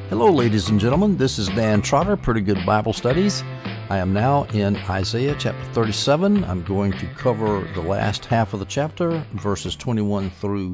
Hello, ladies and gentlemen. This is Dan Trotter, Pretty Good Bible Studies. I am now in Isaiah chapter 37. I'm going to cover the last half of the chapter, verses 21 through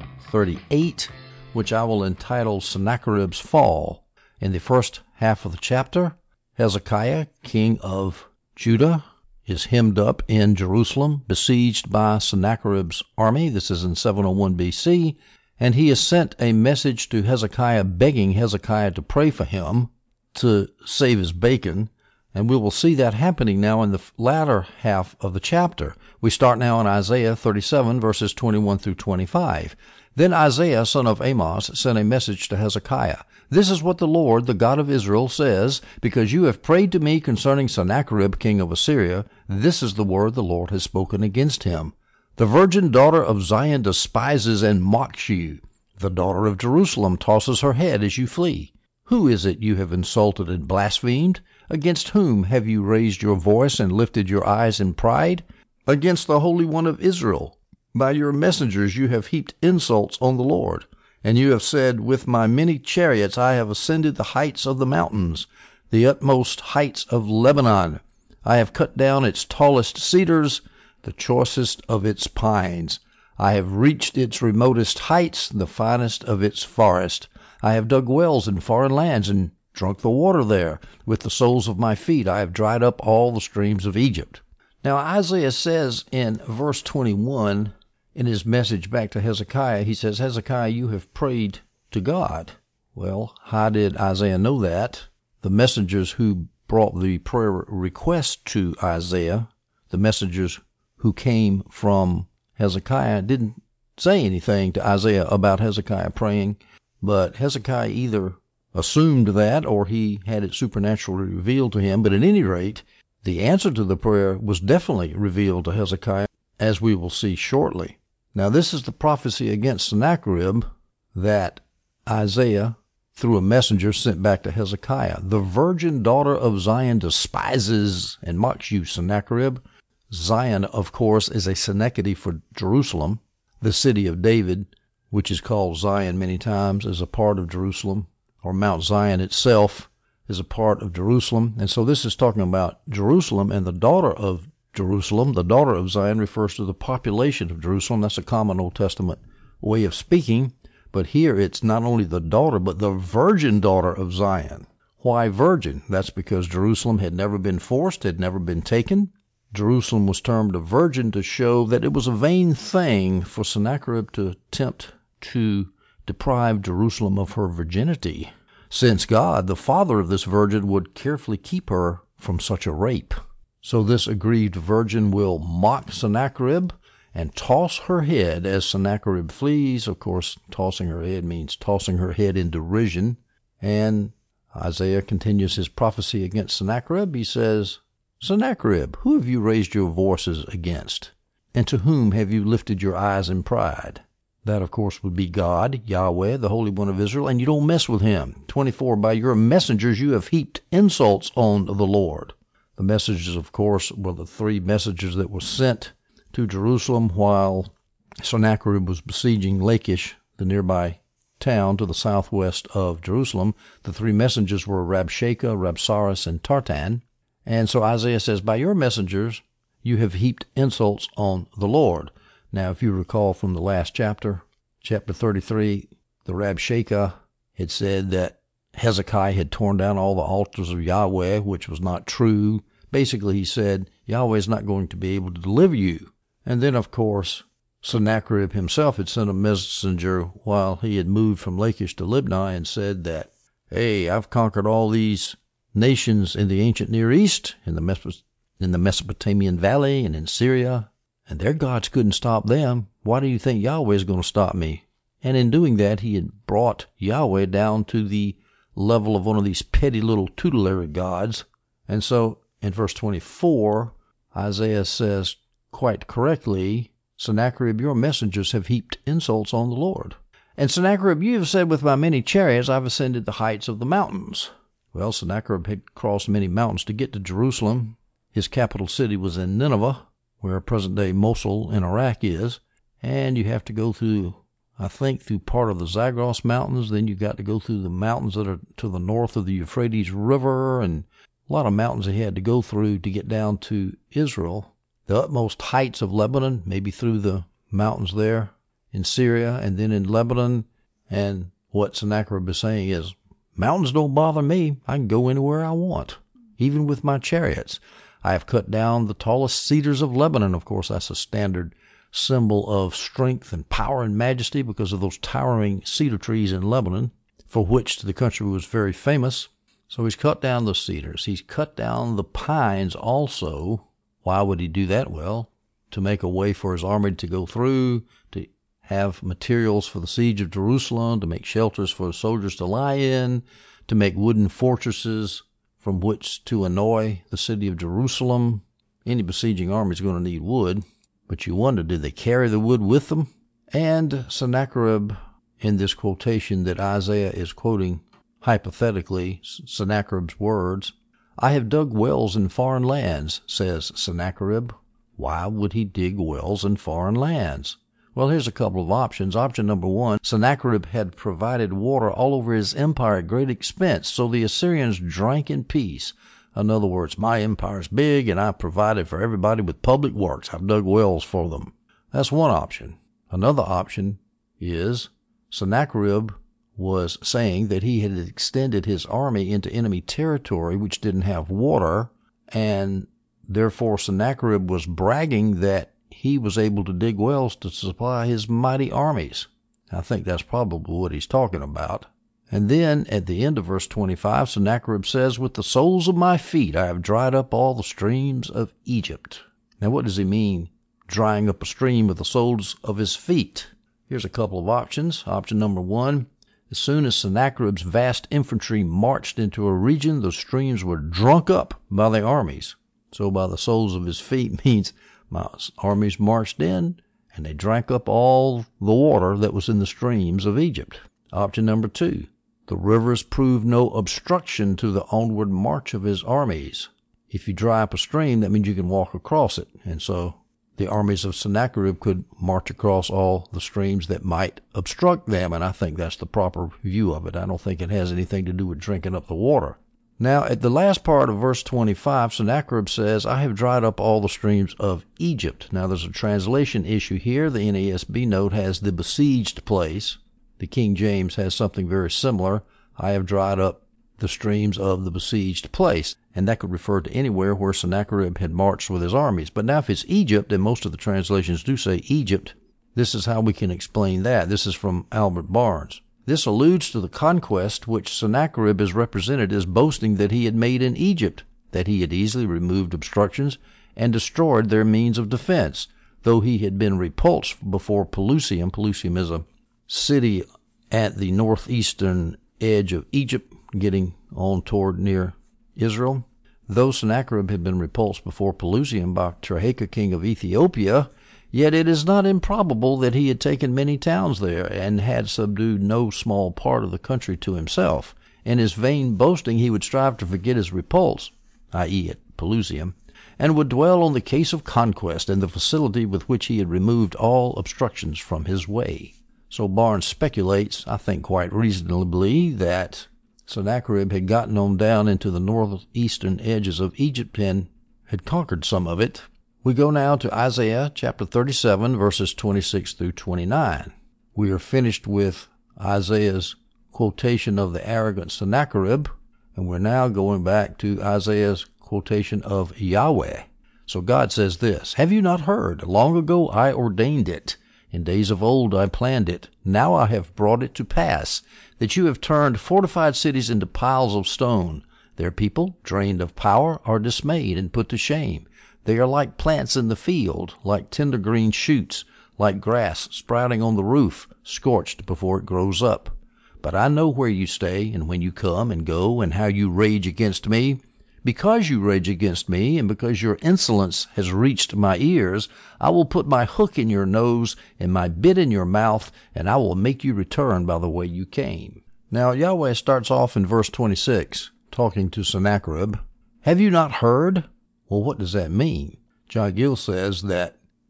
38, which I will entitle Sennacherib's Fall. In the first half of the chapter, Hezekiah, king of Judah, is hemmed up in Jerusalem, besieged by Sennacherib's army. This is in 701 BC. And he has sent a message to Hezekiah begging Hezekiah to pray for him to save his bacon. And we will see that happening now in the latter half of the chapter. We start now in Isaiah 37, verses 21 through 25. Then Isaiah, son of Amos, sent a message to Hezekiah. This is what the Lord, the God of Israel, says, because you have prayed to me concerning Sennacherib, king of Assyria. This is the word the Lord has spoken against him. The virgin daughter of Zion despises and mocks you. The daughter of Jerusalem tosses her head as you flee. Who is it you have insulted and blasphemed? Against whom have you raised your voice and lifted your eyes in pride? Against the Holy One of Israel. By your messengers you have heaped insults on the Lord. And you have said, with my many chariots I have ascended the heights of the mountains, the utmost heights of Lebanon. I have cut down its tallest cedars, the choicest of its pines. I have reached its remotest heights, the finest of its forest. I have dug wells in foreign lands and drunk the water there. With the soles of my feet I have dried up all the streams of Egypt. Now Isaiah says in verse 21, in his message back to Hezekiah, he says, Hezekiah, you have prayed to God. Well, how did Isaiah know that? The messengers who brought the prayer request to Isaiah, the messengers who came from Hezekiah, didn't say anything to Isaiah about Hezekiah praying, but Hezekiah either assumed that or he had it supernaturally revealed to him. But at any rate, the answer to the prayer was definitely revealed to Hezekiah, as we will see shortly. Now, this is the prophecy against Sennacherib that Isaiah, through a messenger, sent back to Hezekiah. The virgin daughter of Zion despises and mocks you, Sennacherib. Zion, of course, is a synecdoche for Jerusalem. The city of David, which is called Zion many times, is a part of Jerusalem, or Mount Zion itself is a part of Jerusalem. And so this is talking about Jerusalem, and the daughter of Jerusalem, the daughter of Zion, refers to the population of Jerusalem. That's a common Old Testament way of speaking. But here it's not only the daughter, but the virgin daughter of Zion. Why virgin? That's because Jerusalem had never been forced, had never been taken. Jerusalem was termed a virgin to show that it was a vain thing for Sennacherib to attempt to deprive Jerusalem of her virginity, since God, the father of this virgin, would carefully keep her from such a rape. So this aggrieved virgin will mock Sennacherib and toss her head as Sennacherib flees. Of course, tossing her head means tossing her head in derision. And Isaiah continues his prophecy against Sennacherib. He says, Sennacherib, who have you raised your voices against? And to whom have you lifted your eyes in pride? That, of course, would be God, Yahweh, the Holy One of Israel, and you don't mess with him. 24, by your messengers you have heaped insults on the Lord. The messages, of course, were the three messengers that were sent to Jerusalem while Sennacherib was besieging Lachish, the nearby town to the southwest of Jerusalem. The three messengers were Rabshakeh, Rabsaris, and Tartan. And so Isaiah says, by your messengers you have heaped insults on the Lord. Now, if you recall from the last chapter, chapter 33, the Rabshakeh had said that Hezekiah had torn down all the altars of Yahweh, which was not true. Basically, he said, Yahweh is not going to be able to deliver you. And then, of course, Sennacherib himself had sent a messenger while he had moved from Lachish to Libnah and said that, hey, I've conquered all these nations in the ancient Near East, in the Mesopotamian Valley and in Syria, and their gods couldn't stop them. Why do you think Yahweh is going to stop me? And in doing that, he had brought Yahweh down to the level of one of these petty little tutelary gods. And so in verse 24, Isaiah says quite correctly, Sennacherib, your messengers have heaped insults on the Lord. And Sennacherib, you have said, with my many chariots I've ascended the heights of the mountains. Well, Sennacherib had crossed many mountains to get to Jerusalem. His capital city was in Nineveh, where present-day Mosul in Iraq is, and you have to go through I think, through part of the Zagros Mountains. Then you got to go through the mountains that are to the north of the Euphrates River, and a lot of mountains he had to go through to get down to Israel. The utmost heights of Lebanon, maybe through the mountains there in Syria and then in Lebanon. And what Sennacherib is saying is, mountains don't bother me. I can go anywhere I want, even with my chariots. I have cut down the tallest cedars of Lebanon. Of course, that's a standard symbol of strength and power and majesty because of those towering cedar trees in Lebanon, for which the country was very famous. So he's cut down the cedars. He's cut down the pines also. Why would he do that? Well, to make a way for his army to go through, to have materials for the siege of Jerusalem, to make shelters for the soldiers to lie in, to make wooden fortresses from which to annoy the city of Jerusalem. Any besieging army is going to need wood, but you wonder, did they carry the wood with them? And Sennacherib, in this quotation that Isaiah is quoting hypothetically, Sennacherib's words, I have dug wells in foreign lands, says Sennacherib. Why would he dig wells in foreign lands? Well, here's a couple of options. Option number one, Sennacherib had provided water all over his empire at great expense, so the Assyrians drank in peace. In other words, my empire's big, and I provided for everybody with public works. I've dug wells for them. That's one option. Another option is Sennacherib was saying that he had extended his army into enemy territory which didn't have water, and therefore Sennacherib was bragging that he was able to dig wells to supply his mighty armies. I think that's probably what he's talking about. And then at the end of verse 25, Sennacherib says, with the soles of my feet I have dried up all the streams of Egypt. Now what does he mean, drying up a stream with the soles of his feet? Here's a couple of options. Option number one, as soon as Sennacherib's vast infantry marched into a region, the streams were drunk up by the armies. So by the soles of his feet means my armies marched in, and they drank up all the water that was in the streams of Egypt. Option number two, the rivers proved no obstruction to the onward march of his armies. If you dry up a stream, that means you can walk across it. And so the armies of Sennacherib could march across all the streams that might obstruct them, and I think that's the proper view of it. I don't think it has anything to do with drinking up the water. Now, at the last part of verse 25, Sennacherib says, I have dried up all the streams of Egypt. Now, there's a translation issue here. The NASB note has the besieged place. The King James has something very similar. I have dried up the streams of the besieged place. And that could refer to anywhere where Sennacherib had marched with his armies. But now if it's Egypt, and most of the translations do say Egypt, this is how we can explain that. This is from Albert Barnes. This alludes to the conquest which Sennacherib is represented as boasting that he had made in Egypt, that he had easily removed obstructions and destroyed their means of defense, though he had been repulsed before Pelusium. Pelusium is a city at the northeastern edge of Egypt, getting on toward near Israel. Though Sennacherib had been repulsed before Pelusium by Tirhakah, king of Ethiopia, yet it is not improbable that he had taken many towns there and had subdued no small part of the country to himself. In his vain boasting he would strive to forget his repulse, i.e. at Pelusium, and would dwell on the case of conquest and the facility with which he had removed all obstructions from his way. So Barnes speculates, I think quite reasonably, that Sennacherib had gotten on down into the northeastern edges of Egypt and had conquered some of it. We go now to Isaiah chapter 37, verses 26 through 29. We are finished with Isaiah's quotation of the arrogant Sennacherib, and we're now going back to Isaiah's quotation of Yahweh. So God says this, Have you not heard? Long ago I ordained it. In days of old I planned it. Now I have brought it to pass, that you have turned fortified cities into piles of stone. Their people, drained of power, are dismayed and put to shame. They are like plants in the field, like tender green shoots, like grass sprouting on the roof, scorched before it grows up. But I know where you stay, and when you come and go, and how you rage against me. Because you rage against me, and because your insolence has reached my ears, I will put my hook in your nose and my bit in your mouth, and I will make you return by the way you came. Now Yahweh starts off in verse 26, talking to Sennacherib. Have you not heard? Well, what does that mean? John Gill says that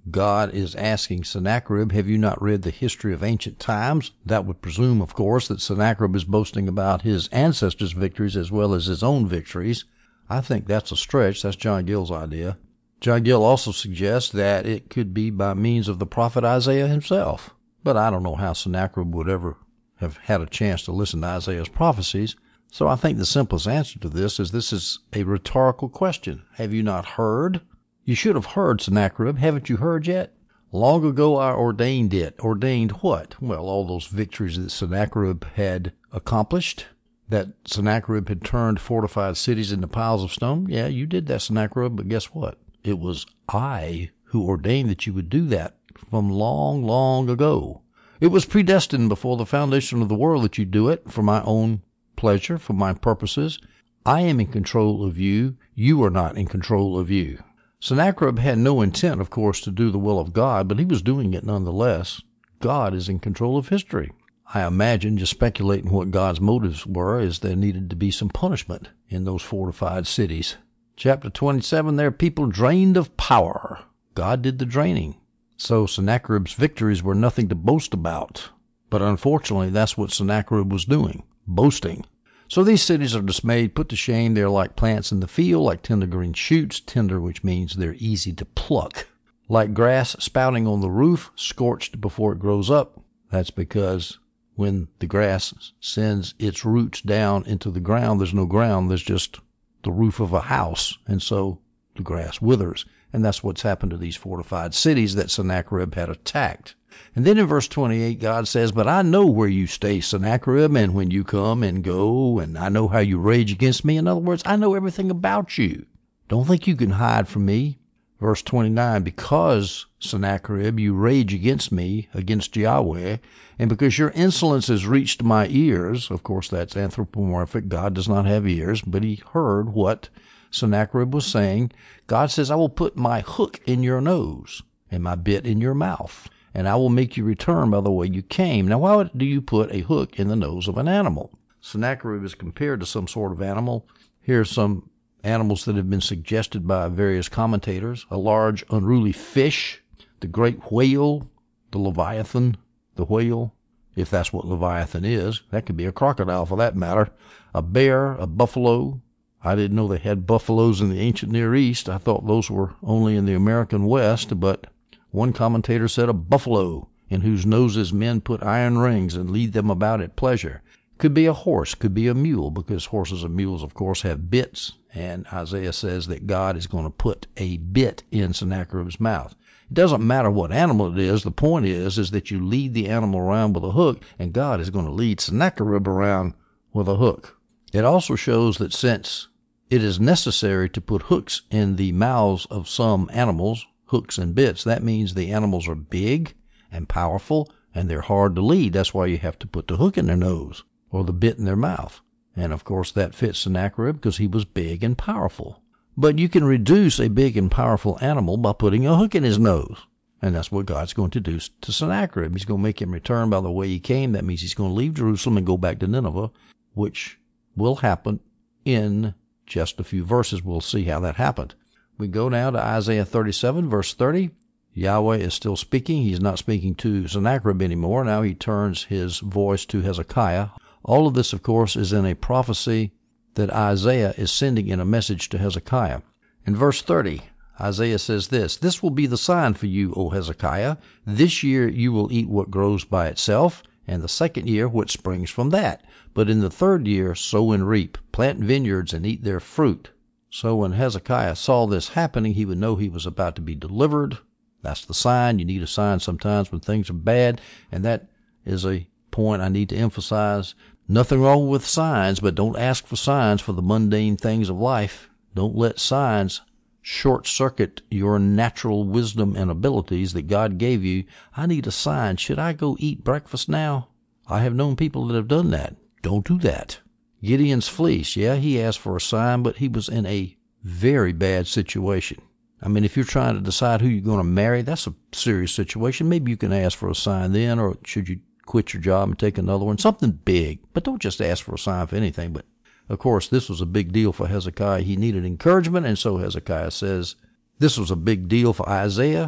God is asking Sennacherib, have you not read the history of ancient times? That would presume, of course, that Sennacherib is boasting about his ancestors' victories as well as his own victories. I think that's a stretch. That's John Gill's idea. John Gill also suggests that it could be by means of the prophet Isaiah himself. But I don't know how Sennacherib would ever have had a chance to listen to Isaiah's prophecies. So I think the simplest answer to this is a rhetorical question. Have you not heard? You should have heard, Sennacherib. Haven't you heard yet? Long ago I ordained it. Ordained what? Well, all those victories that Sennacherib had accomplished, that Sennacherib had turned fortified cities into piles of stone. Yeah, you did that, Sennacherib, but guess what? It was I who ordained that you would do that from long, long ago. It was predestined before the foundation of the world that you do it for my own pleasure, for my purposes. I am in control of you. You are not in control of you. Sennacherib had no intent, of course, to do the will of God, but he was doing it nonetheless. God is in control of history. I imagine, just speculating what God's motives were, is there needed to be some punishment in those fortified cities. Chapter 27, there are people drained of power. God did the draining. So Sennacherib's victories were nothing to boast about. But unfortunately, that's what Sennacherib was doing, boasting. So these cities are dismayed, put to shame. They're like plants in the field, like tender green shoots, tender which means they're easy to pluck. Like grass sprouting on the roof, scorched before it grows up. That's because when the grass sends its roots down into the ground, there's no ground, there's just the roof of a house. And so the grass withers. And that's what's happened to these fortified cities that Sennacherib had attacked. And then in verse 28, God says, but I know where you stay, Sennacherib, and when you come and go, and I know how you rage against me. In other words, I know everything about you. Don't think you can hide from me. Verse 29, because, Sennacherib, you rage against me, against Yahweh, and because your insolence has reached my ears, of course that's anthropomorphic, God does not have ears, but he heard what Sennacherib was saying. God says, I will put my hook in your nose and my bit in your mouth, and I will make you return by the way you came. Now, why do you put a hook in the nose of an animal? Sennacherib is compared to some sort of animal. Here are some animals that have been suggested by various commentators. A large, unruly fish, the great whale, the Leviathan, the whale, if that's what Leviathan is. That could be a crocodile for that matter. A bear, a buffalo. I didn't know they had buffaloes in the ancient Near East. I thought those were only in the American West, but one commentator said a buffalo, in whose noses men put iron rings and lead them about at pleasure. Could be a horse, could be a mule, because horses and mules, of course, have bits, and Isaiah says that God is going to put a bit in Sennacherib's mouth. It doesn't matter what animal it is. The point is that you lead the animal around with a hook, and God is going to lead Sennacherib around with a hook. It also shows that since it is necessary to put hooks in the mouths of some animals, hooks and bits, that means the animals are big and powerful, and they're hard to lead. That's why you have to put the hook in their nose or the bit in their mouth. And of course that fits Sennacherib because he was big and powerful. But you can reduce a big and powerful animal by putting a hook in his nose. And that's what God's going to do to Sennacherib. He's going to make him return by the way he came. That means he's going to leave Jerusalem and go back to Nineveh, which will happen in just a few verses. We'll see how that happened. We go now to Isaiah 37, verse 30. Yahweh is still speaking. He's not speaking to Sennacherib anymore. Now he turns his voice to Hezekiah. All of this, of course, is in a prophecy that Isaiah is sending in a message to Hezekiah. In verse 30, Isaiah says this, "This will be the sign for you, O Hezekiah. This year you will eat what grows by itself, and the second year what springs from that. But in the third year sow and reap, plant vineyards and eat their fruit." So when Hezekiah saw this happening, he would know he was about to be delivered. That's the sign. You need a sign sometimes when things are bad, and that is a point I need to emphasize. Nothing wrong with signs, but don't ask for signs for the mundane things of life. Don't let signs short-circuit your natural wisdom and abilities that God gave you. I need a sign. Should I go eat breakfast now? I have known people that have done that. Don't do that. Gideon's fleece, yeah, he asked for a sign, but he was in a very bad situation. I mean, if you're trying to decide who you're going to marry, that's a serious situation. Maybe you can ask for a sign then, or should you quit your job and take another one? Something big. But don't just ask for a sign for anything. But, of course, this was a big deal for Hezekiah. He needed encouragement, and so Hezekiah says this was a big deal for Isaiah,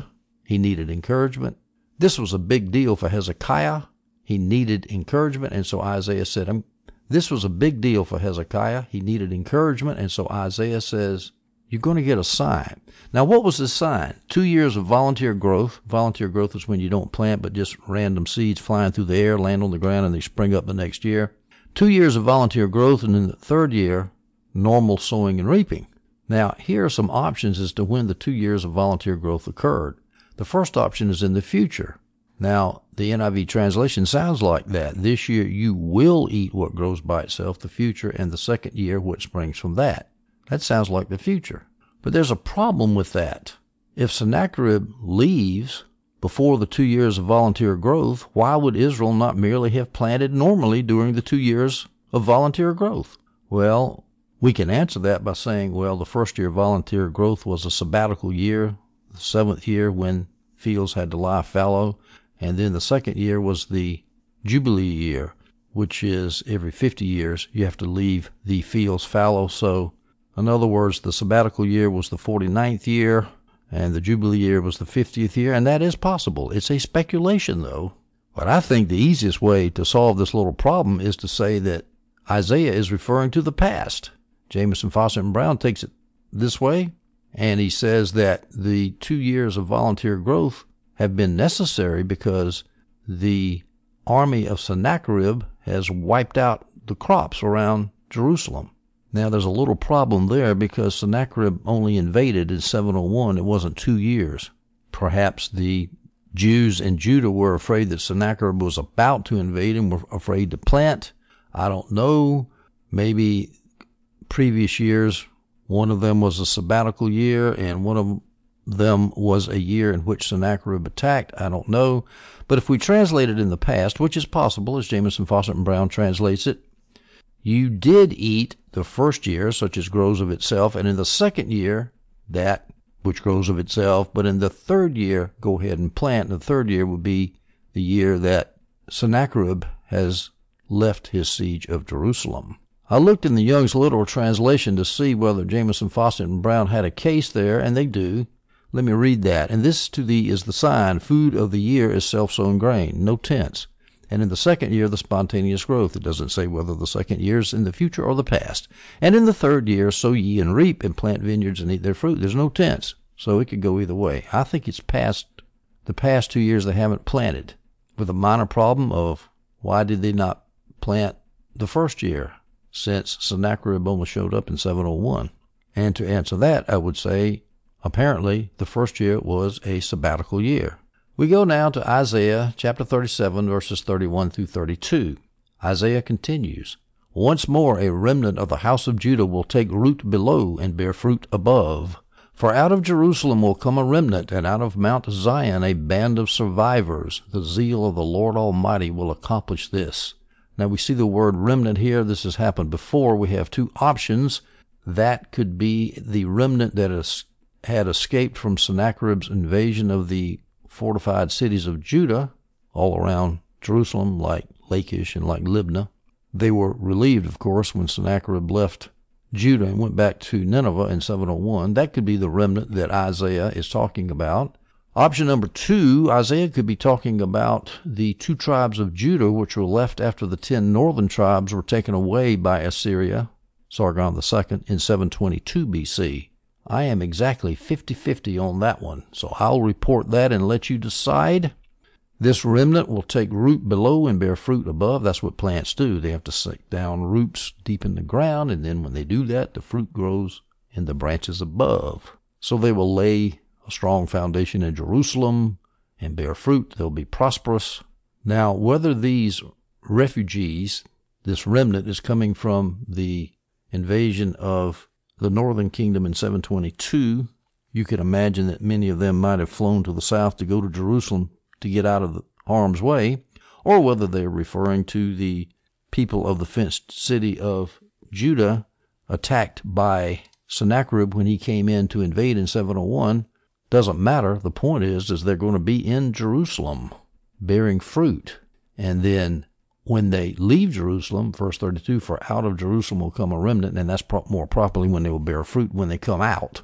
He needed encouragement. This was a big deal for Hezekiah. He needed encouragement, and so Isaiah said, this was a big deal for Hezekiah. He needed encouragement, and so Isaiah says, you're going to get a sign. Now, what was the sign? 2 years of volunteer growth. Volunteer growth is when you don't plant, but just random seeds flying through the air, land on the ground, and they spring up the next year. 2 years of volunteer growth, and in the third year, normal sowing and reaping. Now, here are some options as to when the 2 years of volunteer growth occurred. The first option is in the future. Now, the NIV translation sounds like that. This year you will eat what grows by itself, the future, and the second year what springs from that. That sounds like the future. But there's a problem with that. If Sennacherib leaves before the 2 years of volunteer growth, why would Israel not merely have planted normally during the 2 years of volunteer growth? Well, we can answer that by saying, well, the first year of volunteer growth was a sabbatical year, the seventh year when fields had to lie fallow, and then the second year was the Jubilee year, which is every 50 years you have to leave the fields fallow. So, in other words, the sabbatical year was the 49th year, and the Jubilee year was the 50th year, and that is possible. It's a speculation, though. But I think the easiest way to solve this little problem is to say that Isaiah is referring to the past. Jamieson, Fausset, and Brown takes it this way, and he says that the 2 years of volunteer growth have been necessary because the army of Sennacherib has wiped out the crops around Jerusalem. Now, there's a little problem there because Sennacherib only invaded in 701. It wasn't 2 years. Perhaps the Jews in Judah were afraid that Sennacherib was about to invade and were afraid to plant. I don't know. Maybe previous years, one of them was a sabbatical year and one of them was a year in which Sennacherib attacked. I don't know. But if we translate it in the past, which is possible, as Jamieson, Fausset, and Brown translates it, you did eat the first year, such as grows of itself, and in the second year, that which grows of itself, but in the third year, go ahead and plant. And the third year would be the year that Sennacherib has left his siege of Jerusalem. I looked in the Young's Literal Translation to see whether Jamieson, Fausset, and Brown had a case there, and they do. Let me read that. And this to thee is the sign. Food of the year is self-sown grain, no tense. And in the second year, the spontaneous growth. It doesn't say whether the second year is in the future or the past. And in the third year, sow ye and reap and plant vineyards and eat their fruit. There's no tense, so it could go either way. I think it's past the past 2 years they haven't planted, with a minor problem of why did they not plant the first year, since Sennacherib only showed up in 701. And to answer that, I would say, apparently, the first year was a sabbatical year. We go now to Isaiah chapter 37, verses 31 through 32. Isaiah continues, Once more a remnant of the house of Judah will take root below and bear fruit above. For out of Jerusalem will come a remnant, and out of Mount Zion a band of survivors. The zeal of the Lord Almighty will accomplish this. Now we see the word remnant here. This has happened before. We have two options. That could be the remnant that had escaped from Sennacherib's invasion of the fortified cities of Judah, all around Jerusalem, like Lachish and like Libnah. They were relieved, of course, when Sennacherib left Judah and went back to Nineveh in 701. That could be the remnant that Isaiah is talking about. Option number 2, Isaiah could be talking about the 2 tribes of Judah which were left after the 10 northern tribes were taken away by Assyria, Sargon II, in 722 BC. I am exactly 50-50 on that one, so I'll report that and let you decide. This remnant will take root below and bear fruit above. That's what plants do. They have to sink down roots deep in the ground, and then when they do that, the fruit grows in the branches above. So they will lay a strong foundation in Jerusalem and bear fruit. They'll be prosperous. Now, whether these refugees, this remnant, is coming from the invasion of the northern kingdom in 722, you can imagine that many of them might have flown to the south to go to Jerusalem to get out of the harm's way, or whether they're referring to the people of the fenced city of Judah attacked by Sennacherib when he came in to invade in 701, doesn't matter. The point is they're going to be in Jerusalem bearing fruit. And then when they leave Jerusalem, verse 32, for out of Jerusalem will come a remnant, and that's more properly when they will bear fruit when they come out.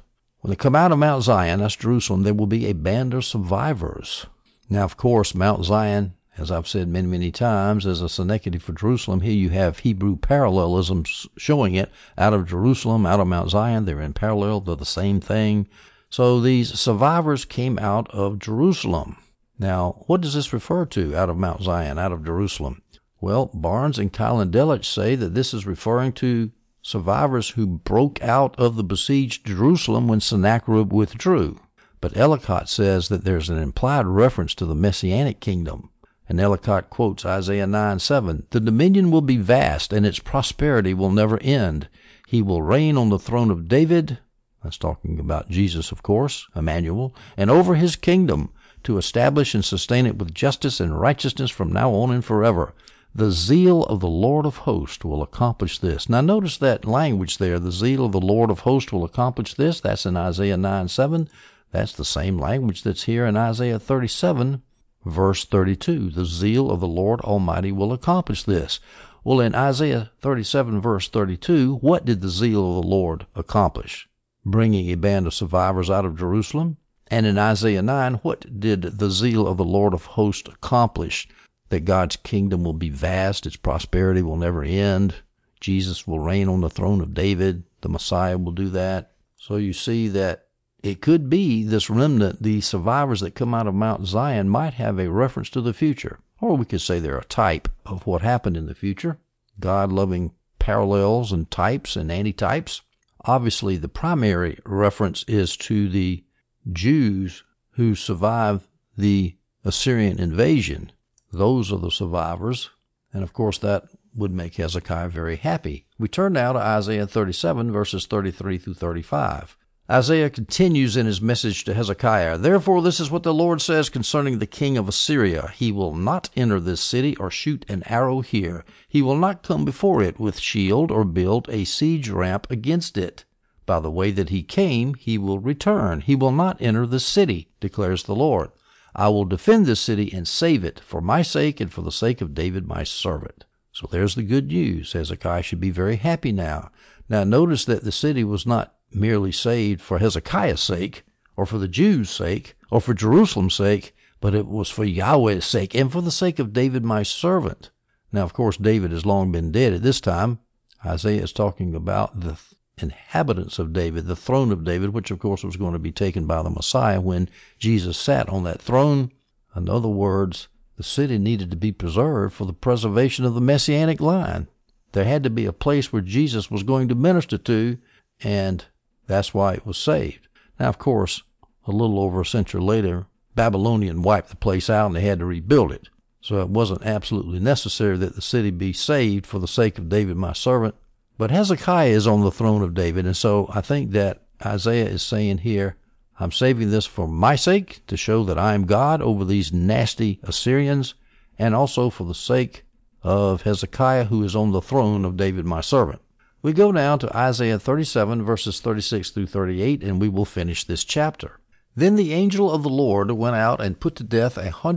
When they come out of Mount Zion, that's Jerusalem, there will be a band of survivors. Now, of course, Mount Zion, as I've said many, many times, is a synecdoche for Jerusalem. Here you have Hebrew parallelisms showing it. Out of Jerusalem, out of Mount Zion, they're in parallel. They're the same thing. So these survivors came out of Jerusalem. Now, what does this refer to, out of Mount Zion, out of Jerusalem? Well, Barnes and Keil Delitzsch say that this is referring to survivors who broke out of the besieged Jerusalem when Sennacherib withdrew. But Ellicott says that there's an implied reference to the Messianic kingdom. And Ellicott quotes Isaiah 9:7, "The dominion will be vast, and its prosperity will never end. He will reign on the throne of David," that's talking about Jesus, of course, Emmanuel, "and over his kingdom, to establish and sustain it with justice and righteousness from now on and forever. The zeal of the Lord of hosts will accomplish this." Now notice that language there, the zeal of the Lord of hosts will accomplish this. That's in Isaiah 9:7. That's the same language that's here in Isaiah 37, verse 32. The zeal of the Lord Almighty will accomplish this. Well, in Isaiah 37, verse 32, what did the zeal of the Lord accomplish? Bringing a band of survivors out of Jerusalem. And in Isaiah 9, what did the zeal of the Lord of hosts accomplish? That God's kingdom will be vast, its prosperity will never end. Jesus will reign on the throne of David. The Messiah will do that. So you see that it could be this remnant, the survivors that come out of Mount Zion, might have a reference to the future. Or we could say they're a type of what happened in the future. God-loving parallels and types and antitypes. Obviously, the primary reference is to the Jews who survived the Assyrian invasion. Those are the survivors, and of course that would make Hezekiah very happy. We turn now to Isaiah 37, verses 33 through 35. Isaiah continues in his message to Hezekiah, "Therefore this is what the Lord says concerning the king of Assyria. He will not enter this city or shoot an arrow here. He will not come before it with shield or build a siege ramp against it. By the way that he came, he will return. He will not enter the city, declares the Lord. I will defend this city and save it for my sake and for the sake of David my servant." So there's the good news. Hezekiah should be very happy now. Now notice that the city was not merely saved for Hezekiah's sake, or for the Jews' sake, or for Jerusalem's sake, but it was for Yahweh's sake and for the sake of David my servant. Now, of course, David has long been dead at this time. Isaiah is talking about the inhabitants of David, the throne of David, which of course was going to be taken by the Messiah when Jesus sat on that throne. In other words, the city needed to be preserved for the preservation of the Messianic line. There had to be a place where Jesus was going to minister to, and that's why it was saved. Now, of course, a little over a century later, Babylonian wiped the place out and they had to rebuild it. So it wasn't absolutely necessary that the city be saved for the sake of David my servant. But Hezekiah is on the throne of David, and so I think that Isaiah is saying here, I'm saving this for my sake, to show that I am God over these nasty Assyrians, and also for the sake of Hezekiah, who is on the throne of David my servant. We go now to Isaiah 37, verses 36 through 38, and we will finish this chapter. "Then the angel of the Lord went out and put to death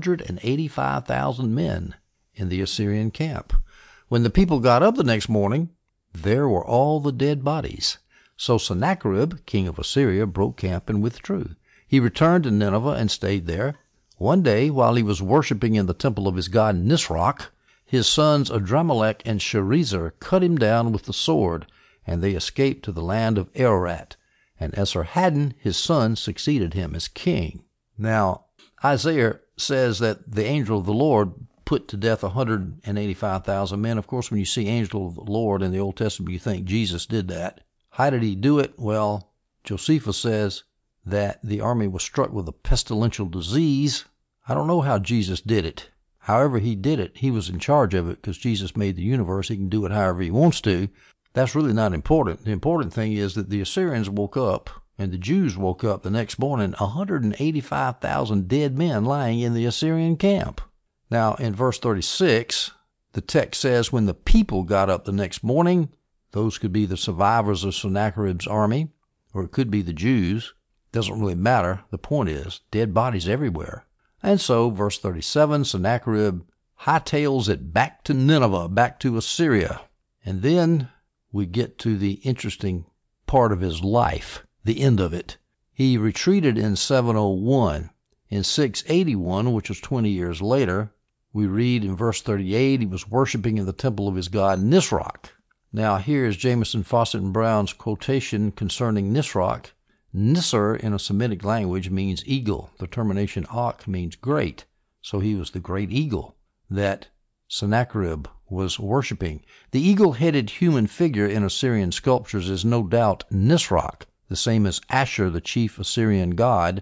185,000 men in the Assyrian camp. When the people got up the next morning, there were all the dead bodies. So Sennacherib, king of Assyria, broke camp and withdrew. He returned to Nineveh and stayed there. One day, while he was worshiping in the temple of his god Nisroch, his sons Adramelech and Sharezer cut him down with the sword, and they escaped to the land of Ararat. And Esarhaddon, his son, succeeded him as king." Now, Isaiah says that the angel of the Lord put to death 185,000 men. Of course, when you see angel of the Lord in the Old Testament, you think Jesus did that. How did he do it? Well, Josephus says that the army was struck with a pestilential disease. I don't know how Jesus did it. However he did it, he was in charge of it because Jesus made the universe. He can do it however he wants to. That's really not important. The important thing is that the Assyrians woke up and the Jews woke up the next morning, 185,000 dead men lying in the Assyrian camp. Now, in verse 36, the text says, when the people got up the next morning, those could be the survivors of Sennacherib's army, or it could be the Jews. Doesn't really matter. The point is, dead bodies everywhere. And so, verse 37, Sennacherib hightails it back to Nineveh, back to Assyria. And then we get to the interesting part of his life, the end of it. He retreated in 701. In 681, which was 20 years later, we read in verse 38, he was worshiping in the temple of his god Nisroch. Now here is Jamieson, Fausset, and Brown's quotation concerning Nisroch. Nisr in a Semitic language means eagle. The termination "ach" means great. So he was the great eagle that Sennacherib was worshiping. The eagle-headed human figure in Assyrian sculptures is no doubt Nisroch, the same as Ashur, the chief Assyrian god.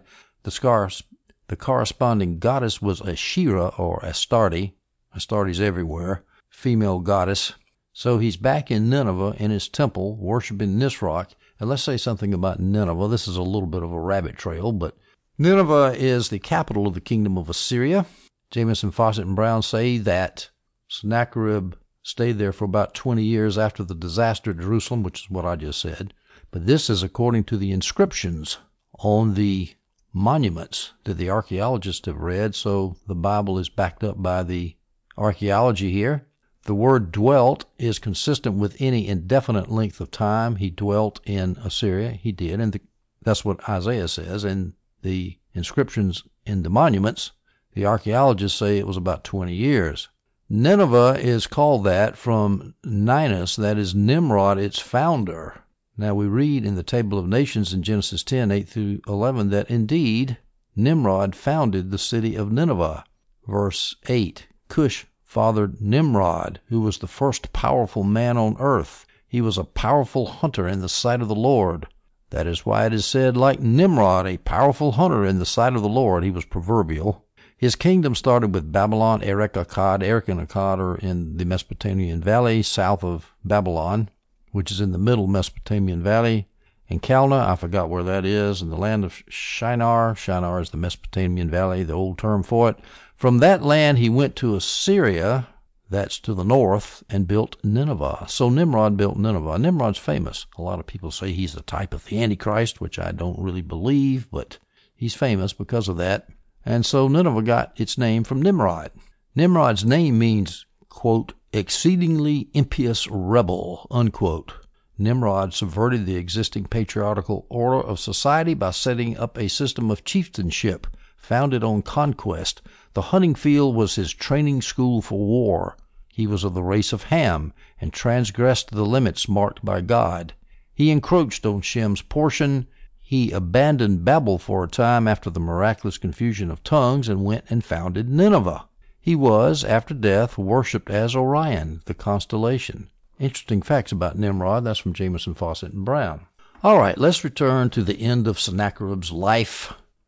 The corresponding goddess was Ashera or Astarte. Astarte's everywhere. Female goddess. So he's back in Nineveh in his temple worshiping Nisroch. And let's say something about Nineveh. This is a little bit of a rabbit trail, but Nineveh is the capital of the kingdom of Assyria. Jamieson, Fausset, and Brown say that Sennacherib stayed there for about 20 years after the disaster at Jerusalem, which is what I just said. But this is according to the inscriptions on the monuments that the archaeologists have read, so the Bible is backed up by the archaeology here. The word dwelt is consistent with any indefinite length of time. He dwelt in Assyria. He did, and that's what Isaiah says. And the inscriptions in the monuments, the archaeologists say it was about 20 years. Nineveh is called that from Ninus, that is Nimrod, its founder. Now we read in the Table of Nations in Genesis 10, 8 through 11, that indeed Nimrod founded the city of Nineveh. Verse 8, Cush fathered Nimrod, who was the first powerful man on earth. He was a powerful hunter in the sight of the Lord. That is why it is said, like Nimrod, a powerful hunter in the sight of the Lord. He was proverbial. His kingdom started with Babylon, Erech, Akkad. Erech and Akkad are in the Mesopotamian Valley, south of Babylon, which is in the middle Mesopotamian Valley. And Calneh, I forgot where that is, in the land of Shinar. Shinar is the Mesopotamian Valley, the old term for it. From that land he went to Assyria, that's to the north, and built Nineveh. So Nimrod built Nineveh. Nimrod's famous. A lot of people say he's a type of the Antichrist, which I don't really believe, but he's famous because of that. And so Nineveh got its name from Nimrod. Nimrod's name means, quote, exceedingly impious rebel, unquote. Nimrod subverted the existing patriarchal order of society by setting up a system of chieftainship founded on conquest. The hunting field was his training school for war. He was of the race of Ham and transgressed the limits marked by God. He encroached on Shem's portion. He abandoned Babel for a time after the miraculous confusion of tongues and went and founded Nineveh. He was, after death, worshipped as Orion, the constellation. Interesting facts about Nimrod. That's from Jamieson, Fausset, and Brown. All right, let's return to the end of Sennacherib's life.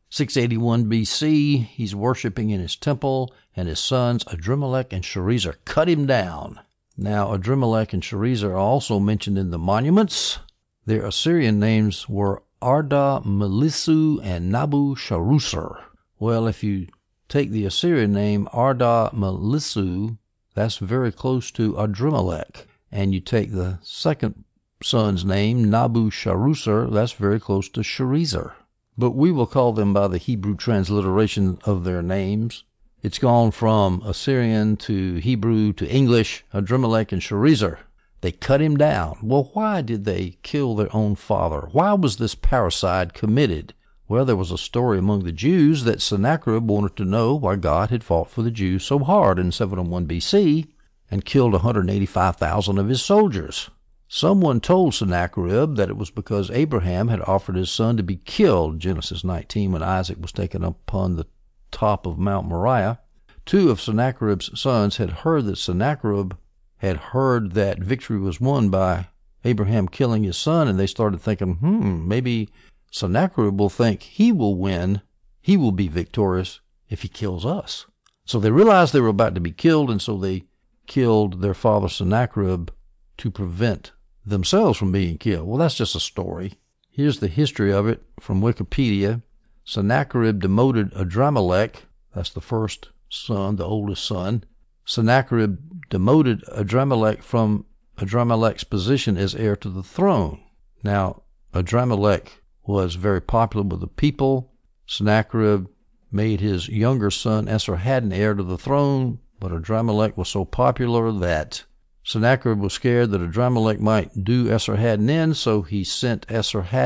681 BC, he's worshiping in his temple, and his sons Adrammelech and Sharezer cut him down. Now, Adrammelech and Sharezer are also mentioned in the monuments. Their Assyrian names were Arda-Melissu and Nabu-Sharusar. Well, if you take the Assyrian name Arda-Melissu, that's very close to Adrammelech. And you take the second son's name, Nabu-Sharusar, that's very close to Sharezer. But we will call them by the Hebrew transliteration of their names. It's gone from Assyrian to Hebrew to English, Adrammelech and Sharezer. They cut him down. Well, why did they kill their own father? Why was this parricide committed? Well, there was a story among the Jews that Sennacherib wanted to know why God had fought for the Jews so hard in 701 BC and killed 185,000 of his soldiers. Someone told Sennacherib that it was because Abraham had offered his son to be killed, Genesis 19, when Isaac was taken up upon the top of Mount Moriah. Two of Sennacherib's sons had heard that Sennacherib had heard that victory was won by Abraham killing his son, and they started thinking, maybe Sennacherib will think he will win, he will be victorious if he kills us. So they realized they were about to be killed, and so they killed their father Sennacherib to prevent themselves from being killed. Well, that's just a story. Here's the history of it from Wikipedia. Sennacherib demoted Adrammelech, that's the first son, the oldest son. Sennacherib demoted Adrammelech from Adrammelech's position as heir to the throne. Now, Adrammelech was very popular with the people. Sennacherib made his younger son Esarhaddon heir to the throne, but Adrammelech was so popular that Sennacherib was scared that Adrammelech might do Esarhaddon in, so he sent Esarhaddon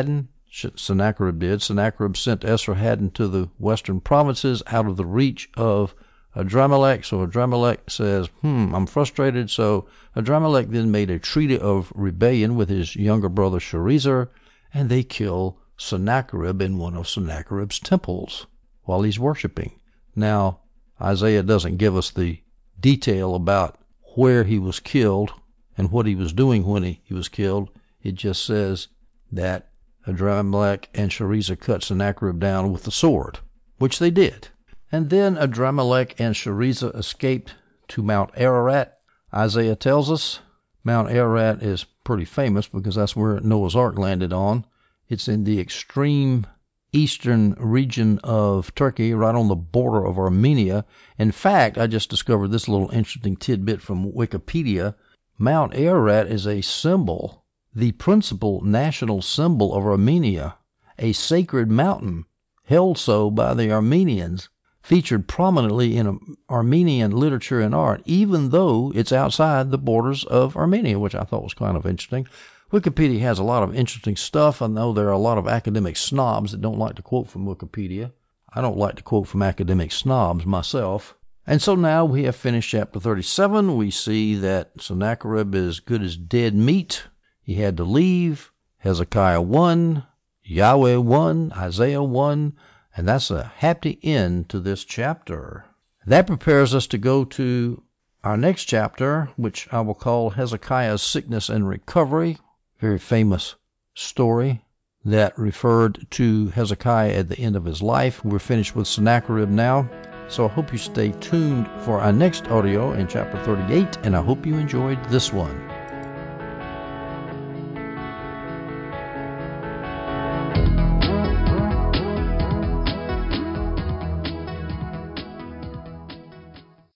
Sennacherib did. Sennacherib sent Esarhaddon to the western provinces out of the reach of Adramelech. So Adramelech says, I'm frustrated. So Adramelech then made a treaty of rebellion with his younger brother Sharezer, and they kill Sennacherib in one of Sennacherib's temples while he's worshiping. Now, Isaiah doesn't give us the detail about where he was killed and what he was doing when he was killed. It just says that Adramelech and Sharezer cut Sennacherib down with the sword, which they did. And then Adramelech and Sharezer escaped to Mount Ararat. Isaiah tells us Mount Ararat is pretty famous because that's where Noah's Ark landed on. It's in the extreme eastern region of Turkey, right on the border of Armenia. In fact, I just discovered this little interesting tidbit from Wikipedia. Mount Ararat is a symbol, the principal national symbol of Armenia, a sacred mountain held so by the Armenians, featured prominently in Armenian literature and art, even though it's outside the borders of Armenia, which I thought was kind of interesting. Wikipedia has a lot of interesting stuff. I know there are a lot of academic snobs that don't like to quote from Wikipedia. I don't like to quote from academic snobs myself. And so now we have finished chapter 37. We see that Sennacherib is good as dead meat. He had to leave. Hezekiah won. Yahweh won. Isaiah won. And that's a happy end to this chapter. That prepares us to go to our next chapter, which I will call Hezekiah's Sickness and Recovery. Very famous story that referred to Hezekiah at the end of his life. We're finished with Sennacherib now. So I hope you stay tuned for our next audio in chapter 38, and I hope you enjoyed this one.